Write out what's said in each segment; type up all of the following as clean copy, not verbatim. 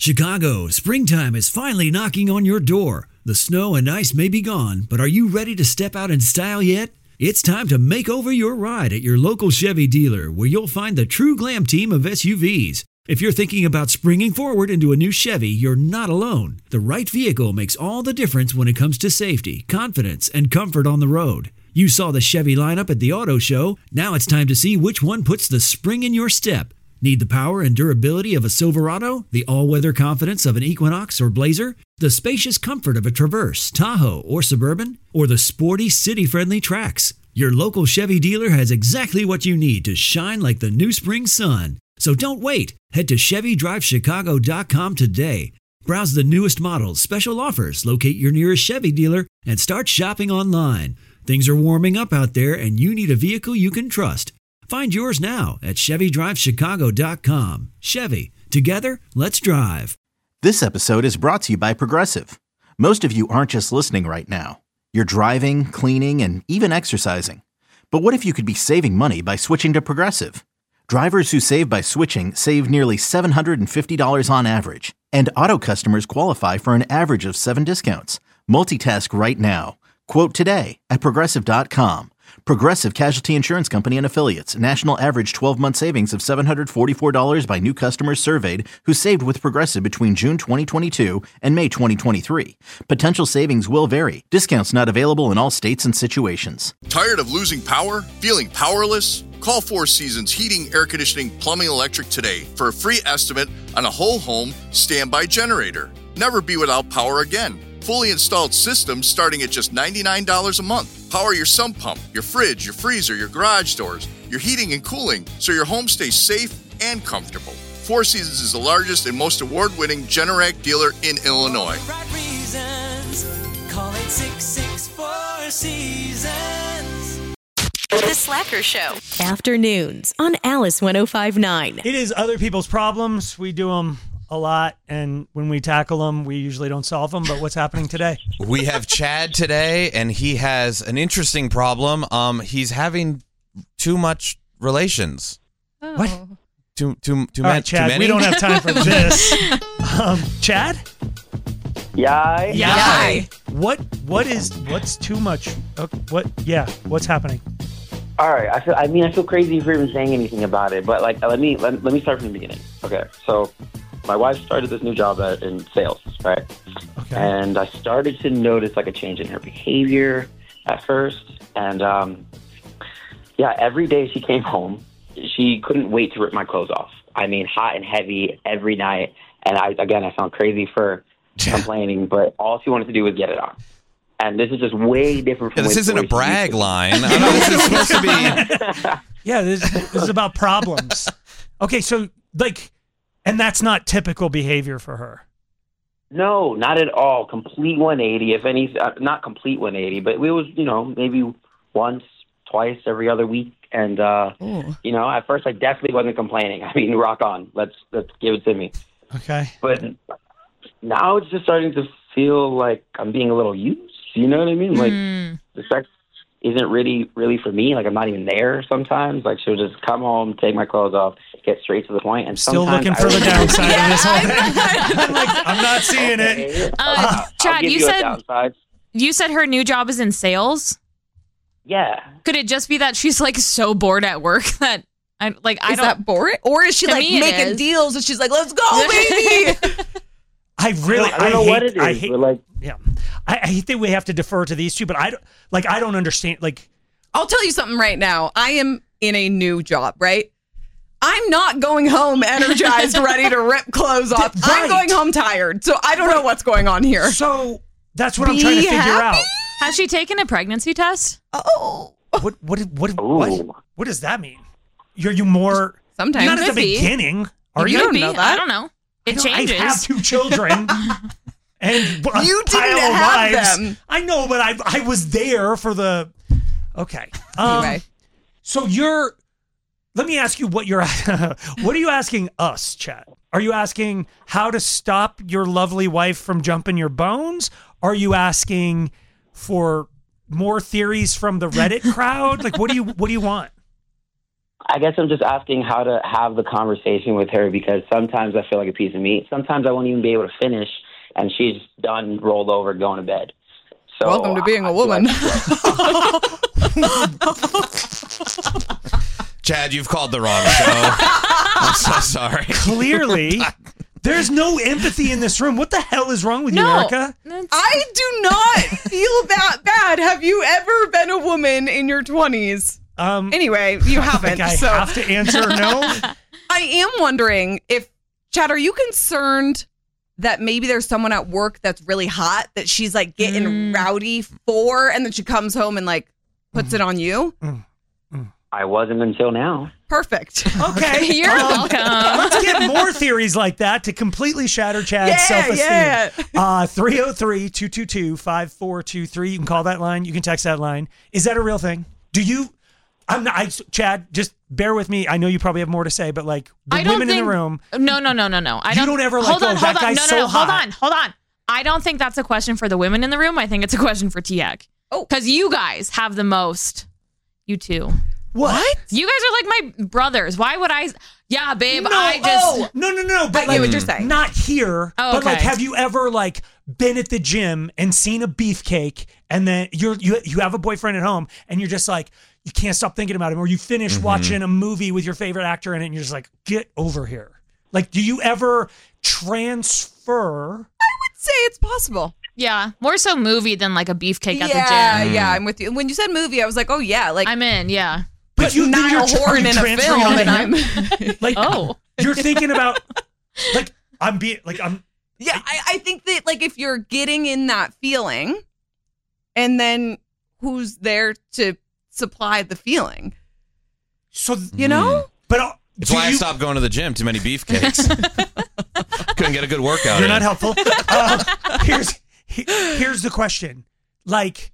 Chicago, springtime is finally knocking on your door. The snow and ice may be gone, but are you ready to step out in style yet? It's time to make over your ride at your local Chevy dealer, where you'll find the true glam team of SUVs. If you're thinking about springing forward into a new Chevy, you're not alone. The right vehicle makes all the difference when it comes to safety, confidence, and comfort on the road. You saw the Chevy lineup at the auto show. Now it's time to see which one puts the spring in your step. Need the power and durability of a Silverado, the all-weather confidence of an Equinox or Blazer, the spacious comfort of a Traverse, Tahoe, or Suburban, or the sporty, city-friendly Trax? Your local Chevy dealer has exactly what you need to shine like the new spring sun. So don't wait. Head to ChevyDriveChicago.com today. Browse the newest models, special offers, locate your nearest Chevy dealer, and start shopping online. Things are warming up out there, and you need a vehicle you can trust. Find yours now at ChevyDriveChicago.com. Chevy, together, let's drive. This episode is brought to you by Progressive. Most of you aren't just listening right now. You're driving, cleaning, and even exercising. But what if you could be saving money by switching to Progressive? Drivers who save by switching save nearly $750 on average. And auto customers qualify for an average of 7 discounts. Multitask right now. Quote today at Progressive.com. Progressive Casualty Insurance Company and Affiliates. National average 12-month savings of $744 by new customers surveyed who saved with Progressive between June 2022 and May 2023. Potential savings will vary. Discounts not available in all states and situations. Tired of losing power? Feeling powerless? Call Four Seasons Heating, Air Conditioning, Plumbing, Electric today for a free estimate on a whole home standby generator. Never be without power again. Fully installed systems starting at just $99 a month. Power your sump pump, your fridge, your freezer, your garage doors, your heating and cooling, so your home stays safe and comfortable. Four Seasons is the largest and most award-winning Generac dealer in Illinois. Right reasons. Call 866-4Seasons. The Slacker Show. Afternoons on Alice 105.9. It is other people's problems. We do them a lot, and when we tackle them, we usually don't solve them. But what's happening today? We have Chad today, and he has an interesting problem. He's having too much relations. Oh. What? Too right, Chad, many? we don't have time for this. Chad? Yay. What's too much? What's happening? All right. I feel crazy for even saying anything about it, but let me start from the beginning. Okay. So my wife started this new job in sales, right? Okay. And I started to notice a change in her behavior at first. And every day she came home, she couldn't wait to rip my clothes off. I mean, hot and heavy every night. And I sound crazy for complaining, but all she wanted to do was get it on. And this is just way different from this isn't a brag line. I know this is supposed to be. Yeah, this is about problems. Okay, so and that's not typical behavior for her. No, not at all. Complete 180. If any, not complete 180, but it was maybe once, twice every other week. And at first I definitely wasn't complaining. I mean, rock on. Let's give it to me. Okay. But now it's just starting to feel like I'm being a little used. You know what I mean? Like the sex isn't really for me. Like I'm not even there sometimes. Like she'll just come home, take my clothes off, get straight to the point. And still looking for the downside of this whole thing. I'm not seeing it. Chad, you said her new job is in sales? Yeah. Could it just be that she's so bored at work that is that boring? Or is she making deals and she's like, let's go, baby? I don't know what it is. I hate that we have to defer to these two, but I don't understand. I'll tell you something right now. I am in a new job, right? I'm not going home energized, ready to rip clothes off. Right. I'm going home tired, so I don't know what's going on here. So that's what I'm trying to figure out. Has she taken a pregnancy test? Oh, what does that mean? You more sometimes not at the beginning? Are you? Don't know that. I don't know. It changes. I have 2 children. And you didn't have them. I know, but I was there for the. Okay. Anyway, so let me ask you what are you asking us, Chad? Are you asking how to stop your lovely wife from jumping your bones? Are you asking for more theories from the Reddit crowd? What do you want? I guess I'm just asking how to have the conversation with her because sometimes I feel like a piece of meat. Sometimes I won't even be able to finish, and she's done, rolled over, going to bed. So welcome to being a woman. Chad, you've called the wrong show. I'm so sorry. Clearly, there's no empathy in this room. What the hell is wrong with you, Erica? I do not feel that bad. Have you ever been a woman in your 20s? Anyway, you haven't. I so have to answer no. I am wondering if, Chad, are you concerned that maybe there's someone at work that's really hot that she's like getting rowdy for, and then she comes home and like puts it on you? I wasn't until now. Perfect. Okay. You're welcome. Let's get more theories like that to completely shatter Chad's self-esteem. 303-222-5423. You can call that line. You can text that line. Is that a real thing? Do you... Chad, just bear with me. I know you probably have more to say, but like the women in the room. No. You don't ever like, that guy's so hot. Hold on. I don't think that's a question for the women in the room. I think it's a question for Tiag. Oh. Because you guys have the most. You two. What? You guys are like my brothers. Why would I? Yeah, babe, No, No. But I get what you're saying. Not here. Oh, but like, okay. have you ever like been at the gym and seen a beefcake, and then you have a boyfriend at home, and you're just like, you can't stop thinking about him, or you finish watching a movie with your favorite actor in it, and you're just like, get over here. Like, do you ever transfer? I would say it's possible. Yeah, more so movie than like a beefcake at the gym. Yeah, I'm with you. When you said movie, I was like, oh yeah, like I'm in. Yeah. But you Niall Horan in a film, and I'm like, you're thinking about like I'm. Yeah, I think that like if you're getting in that feeling, and then who's there to supply the feeling? So you know, but it's why I stopped going to the gym. Too many beefcakes. Couldn't get a good workout. You're not helpful. Here's the question: like,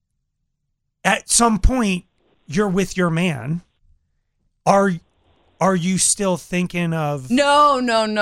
at some point, you're with your man. Are you still thinking of? No.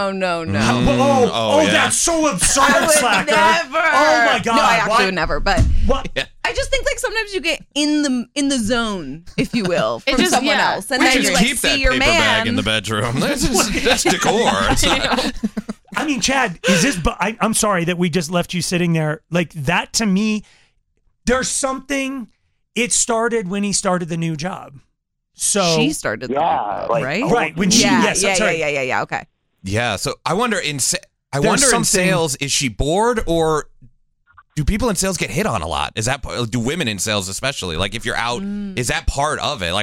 Yeah. That's so absurd, I would Slacker. never. Oh my God. No, I actually would never. But what? I just think like sometimes you get in the zone, if you will, from someone else, and we then just you like keep see that your paper man bag in the bedroom. That's decor. It's not- I mean, Chad, is this? But I'm sorry that we just left you sitting there like that. To me, there's something. It started when he started the new job. So she started, right? Right when she, yeah. Okay. Yeah. So I wonder in something- sales, is she bored, or do people in sales get hit on a lot? Do women in sales especially? Like if you're out, is that part of it? Like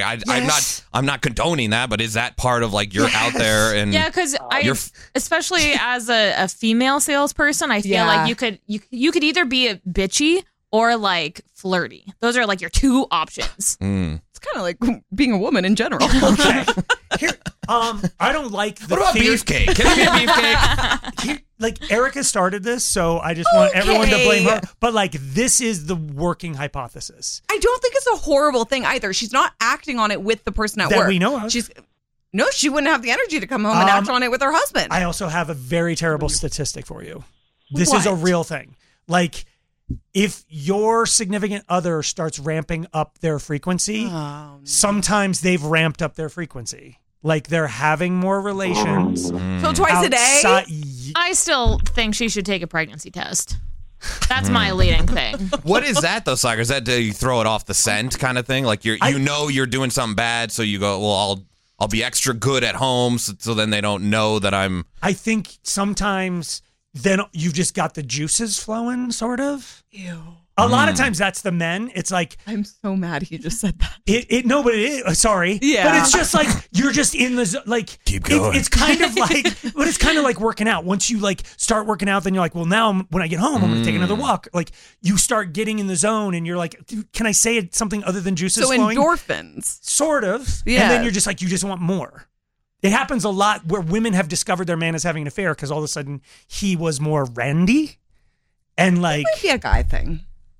I'm not condoning that, but is that part of like you're out there and because especially as a female salesperson, I feel like you could either be a bitchy or like flirty. Those are like your two options. It's kind of like being a woman in general. Okay. Here, I don't like the. What about beefcake? Can I be a beefcake? Like Erica started this, so I just want everyone to blame her. But like, this is the working hypothesis. I don't think it's a horrible thing either. She's not acting on it with the person at That work. we know of. No, she wouldn't have the energy to come home and act on it with her husband. I also have a very terrible statistic for you. This is a real thing. Like, if your significant other starts ramping up their frequency, sometimes they've ramped up their frequency. Like they're having more relations. So twice a day? I still think she should take a pregnancy test. That's my leading thing. What is that though, Slacker? Is that you throw it off the scent kind of thing? Like you know you're doing something bad, so you go, well, I'll be extra good at home, so then they don't know that I'm. I think sometimes then you've just got the juices flowing, sort of. Ew. A lot of times that's the men. It's like I'm so mad he just said that. No, but it is. Sorry. Yeah. But it's just like you're just in the like. Keep going. It's kind of like, but it's kind of like working out. Once you like start working out, then you're like, well, now when I get home, I'm going to take another walk. Like you start getting in the zone, and you're like, dude, can I say something other than juices flowing? So endorphins. Sort of. Yeah. And then you're just like, you just want more. It happens a lot where women have discovered their man is having an affair because all of a sudden he was more randy, and like It might be a guy thing.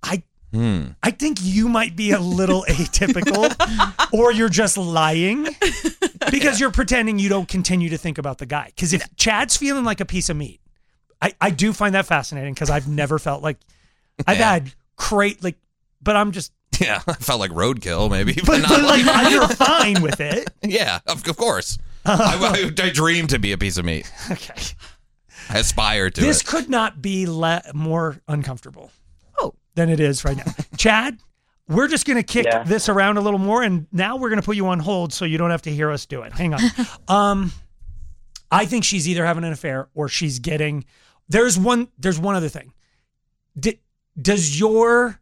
I think you might be a little atypical, or you're just lying because you're pretending you don't continue to think about the guy. Because if Chad's feeling like a piece of meat, I do find that fascinating because I've never felt like I've had but I'm just Yeah, I felt like roadkill, maybe. But not like you're fine with it. Yeah, of course. I dream to be a piece of meat. Okay. I aspire to This it. could not be more uncomfortable than it is right now. Chad, we're just going to kick this around a little more, and now we're going to put you on hold so you don't have to hear us do it. Hang on. I think she's either having an affair or she's getting... There's one other thing. Does your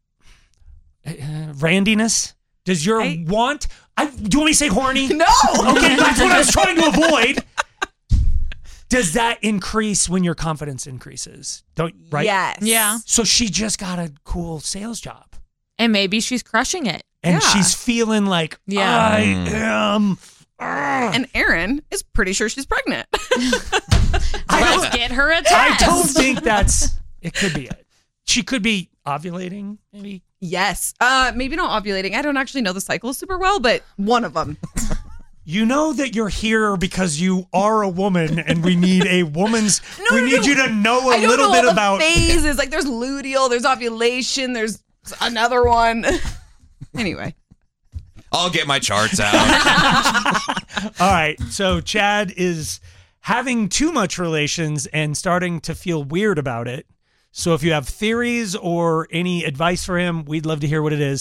randiness, does your want... do you want me to say horny? No! Okay, that's what I was trying to avoid. Does that increase when your confidence increases? Right? Yes. Yeah. So she just got a cool sales job. And maybe she's crushing it. And she's feeling like, I am... And Aaron is pretty sure she's pregnant. Let's get her a test. I don't think it could be it. She could be ovulating, maybe. Yes. Maybe not ovulating. I don't actually know the cycle super well, but one of them. You know that you're here because you are a woman and we need a woman's... we need you to know a little bit about... phases. Like there's luteal, there's ovulation, there's another one. Anyway. I'll get my charts out. All right. So Chad is having too much relations and starting to feel weird about it. So if you have theories or any advice for him, we'd love to hear what it is.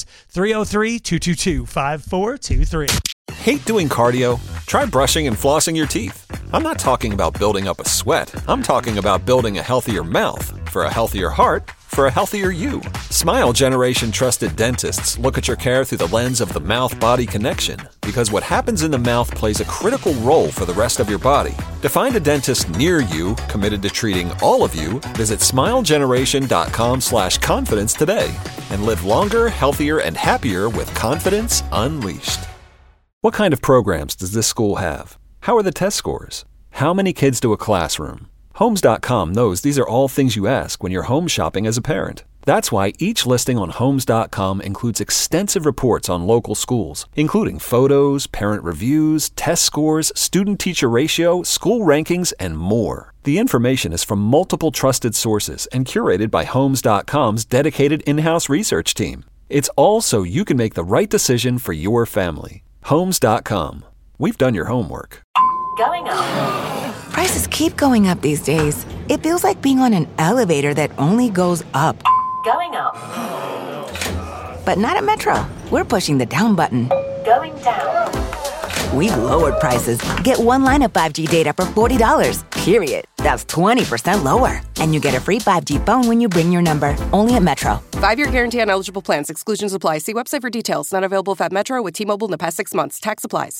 303-222-5423. Hate doing cardio? Try brushing and flossing your teeth. I'm not talking about building up a sweat. I'm talking about building a healthier mouth. For a healthier heart, for a healthier you. Smile Generation trusted dentists look at your care through the lens of the mouth-body connection, because what happens in the mouth plays a critical role for the rest of your body. To find a dentist near you committed to treating all of you, visit smilegeneration.com/confidence today and live longer, healthier, and happier with confidence unleashed. What kind of programs does this school have? How are the test scores? How many kids do a classroom? Homes.com knows these are all things you ask when you're home shopping as a parent. That's why each listing on Homes.com includes extensive reports on local schools, including photos, parent reviews, test scores, student-teacher ratio, school rankings, and more. The information is from multiple trusted sources and curated by Homes.com's dedicated in-house research team. It's all so you can make the right decision for your family. Homes.com. We've done your homework. Going up. Prices keep going up these days. It feels like being on an elevator that only goes up. Going up. But not at Metro. We're pushing the down button. Going down. We've lowered prices. Get one line of 5G data for $40, period. That's 20% lower. And you get a free 5G phone when you bring your number. Only at Metro. 5-year guarantee on eligible plans. Exclusions apply. See website for details. Not available at Metro with T-Mobile in the past 6 months. Tax applies.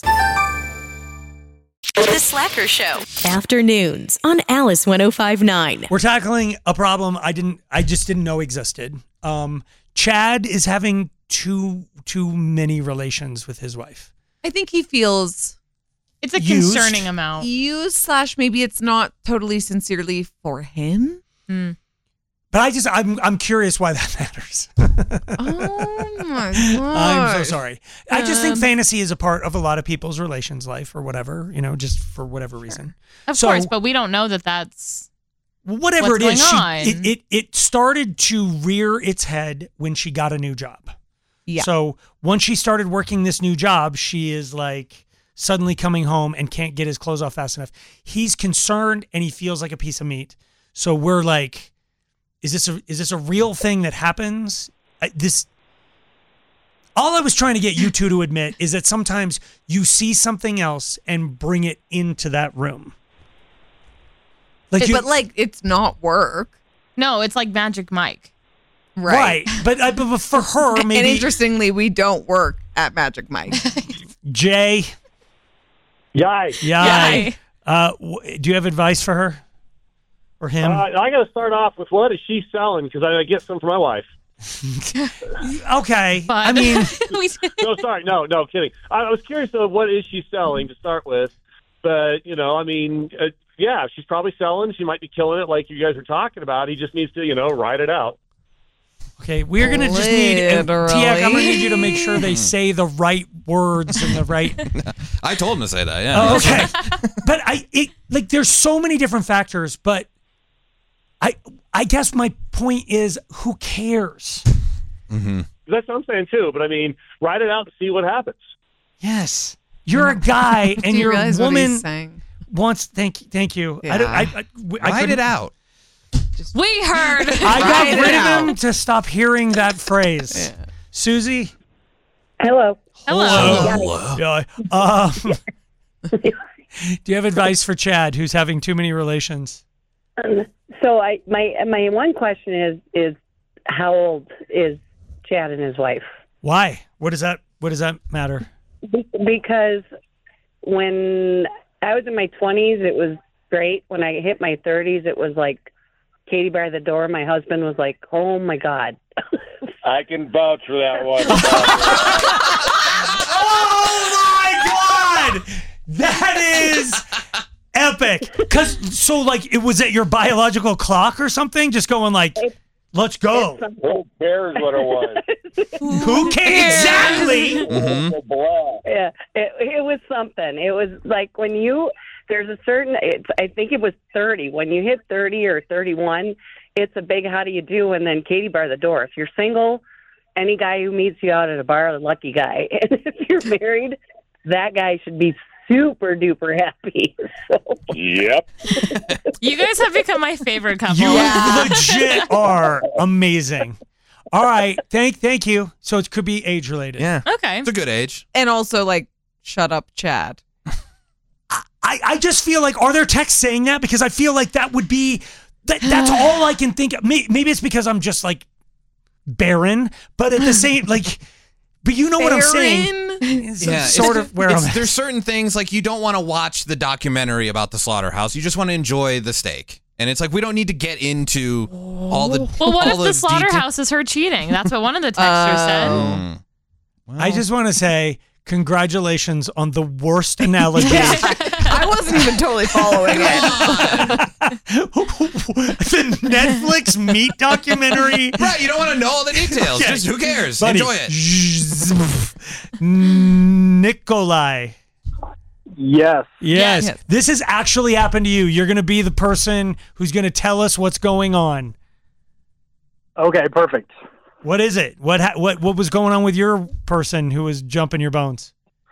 The Slacker Show. Afternoons on Alice 105.9. We're tackling a problem I just didn't know existed. Chad is having too many relations with his wife. I think he feels it's a concerning amount. Used / maybe it's not totally sincerely for him. But I'm curious why that matters. Oh my God. I'm so sorry. I just think fantasy is a part of a lot of people's relations life or whatever, just for whatever reason. Of course, but we don't know that that's whatever what's it is. going on. It started to rear its head when she got a new job. Yeah. So once she started working this new job, she is like suddenly coming home and can't get his clothes off fast enough. He's concerned and he feels like a piece of meat. So we're like, is this a real thing that happens? All I was trying to get you two to admit is that sometimes you see something else and bring it into that room. But it's not work. No, it's like Magic Mike. Right. But for her, maybe. And interestingly, we don't work at Magic Mike. Jay. Yay. Do you have advice for her? Or him? I got to start off with what is she selling? Because I get some for my wife. Okay. I mean. No, sorry. No, kidding. I was curious of what is she selling to start with. But, yeah, she's probably selling. She might be killing it like you guys were talking about. He just needs to, ride it out. Okay, we're going to just need, Tiak, I'm going to need you to make sure they say the right words and the right. I told him to say that, yeah. Oh, okay. But there's so many different factors, but I guess my point is, who cares? Mm-hmm. That's what I'm saying too. But I mean, ride it out and see what happens. Yes. You're a guy and Do you your realize what woman he's saying? wants, thank you. Yeah. I Ride it out. We heard. I got rid of him to stop hearing that phrase. Yeah. Susie? Hello. Yeah. Do you have advice for Chad, who's having too many relations? So my one question is how old is Chad and his wife? Why? What does that matter? Because when I was in my 20s, it was great. When I hit my 30s, it was like Katie by the door. My husband was like, "Oh my God." I can vouch for that one. Oh my God! That is epic. So it was at your biological clock or something, just going like, let's go. Who cares what it was? Who cares? Exactly. Yeah, it was something. It was like when there's a certain, I think it was 30. When you hit 30 or 31, it's a big how do you do, and then Katie bar the door. If you're single, any guy who meets you out at a bar, a lucky guy. And if you're married, that guy should be super duper happy. So. Yep. You guys have become my favorite couple. You legit are amazing. All right, thank you. So it could be age related. Yeah. Okay. It's a good age. And also, shut up, Chad. I just feel like, are there texts saying that? Because I feel like that would be, that's all I can think of. Maybe it's because I'm just barren, but at the same, but you know what I'm saying? Sort of where I'm at. There's certain things, you don't want to watch the documentary about the slaughterhouse. You just want to enjoy the steak. And it's we don't need to get into all the Well, what if the slaughterhouse is her cheating? That's what one of the texters said. Well, I just want to say congratulations on the worst analogy. I wasn't even totally following it. The Netflix meat documentary. Right, you don't want to know all the details. Yeah. Just who cares? Buddy. Enjoy it. Nikolai. Yes. Yes. This has actually happened to you. You're going to be the person who's going to tell us what's going on. Okay, perfect. What is it? What was going on with your person who was jumping your bones?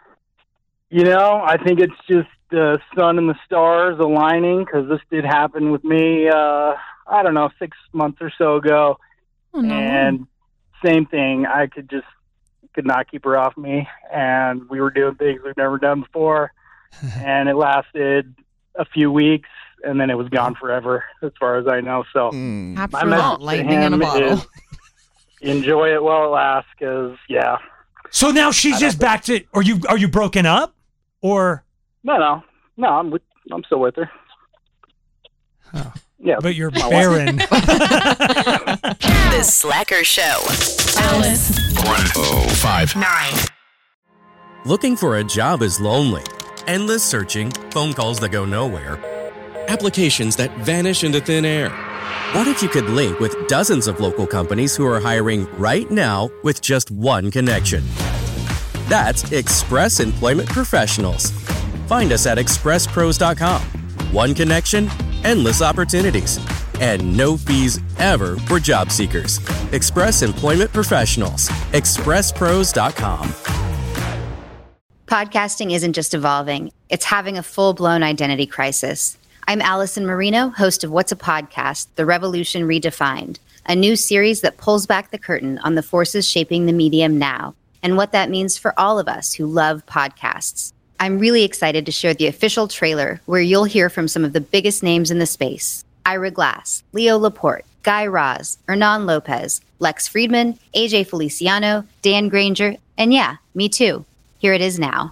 I think it's just the sun and the stars aligning, because this did happen with me, 6 months or so ago. Oh, no. And same thing. I could not keep her off me, and we were doing things we've never done before. And it lasted a few weeks, and then it was gone forever, as far as I know. So my message to him is enjoy it while it lasts, because So now she's just back to. Are you broken up, or no? I'm still with her. Oh. Yeah, but you're barren. The Slacker Show. Alice. 105.9. Looking for a job is lonely. Endless searching, phone calls that go nowhere, applications that vanish into thin air. What if you could link with dozens of local companies who are hiring right now with just one connection? That's Express Employment Professionals. Find us at expresspros.com. One connection, endless opportunities, and no fees ever for job seekers. Express Employment Professionals. expresspros.com. Podcasting isn't just evolving, it's having a full-blown identity crisis. I'm Allison Marino, host of What's a Podcast? The Revolution Redefined, a new series that pulls back the curtain on the forces shaping the medium now and what that means for all of us who love podcasts. I'm really excited to share the official trailer where you'll hear from some of the biggest names in the space. Ira Glass, Leo Laporte, Guy Raz, Hernan Lopez, Lex Friedman, AJ Feliciano, Dan Granger, and yeah, me too. Here it is now.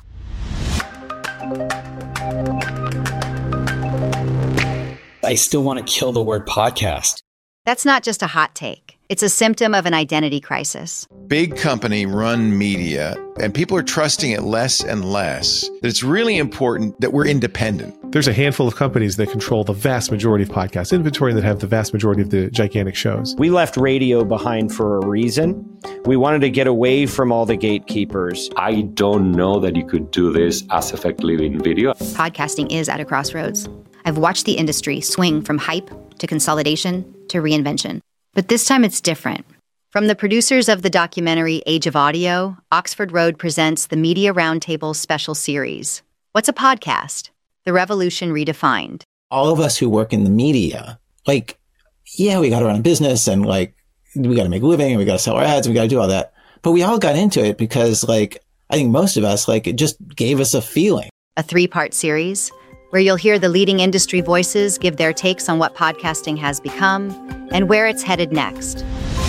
I still want to kill the word podcast. That's not just a hot take. It's a symptom of an identity crisis. Big company run media, and people are trusting it less and less. That it's really important that we're independent. There's a handful of companies that control the vast majority of podcast inventory and that have the vast majority of the gigantic shows. We left radio behind for a reason. We wanted to get away from all the gatekeepers. I don't know that you could do this as effectively in video. Podcasting is at a crossroads. I've watched the industry swing from hype to consolidation to reinvention. But this time it's different. From the producers of the documentary Age of Audio, Oxford Road presents the Media Roundtable special series. What's a podcast? The Revolution Redefined. All of us who work in the media, like, yeah, we got to run a business and like, we got to make a living and we got to sell our ads and we got to do all that. But we all got into it because like, I think most of us, like, it just gave us a feeling. A 3-part series where you'll hear the leading industry voices give their takes on what podcasting has become and where it's headed next.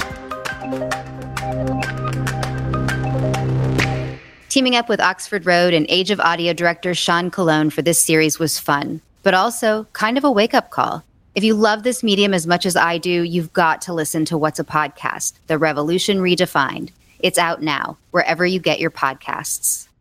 Teaming up with Oxford Road and Age of Audio director Sean Colon for this series was fun, but also kind of a wake-up call. If you love this medium as much as I do, you've got to listen to What's a Podcast? The Revolution Redefined. It's out now, wherever you get your podcasts.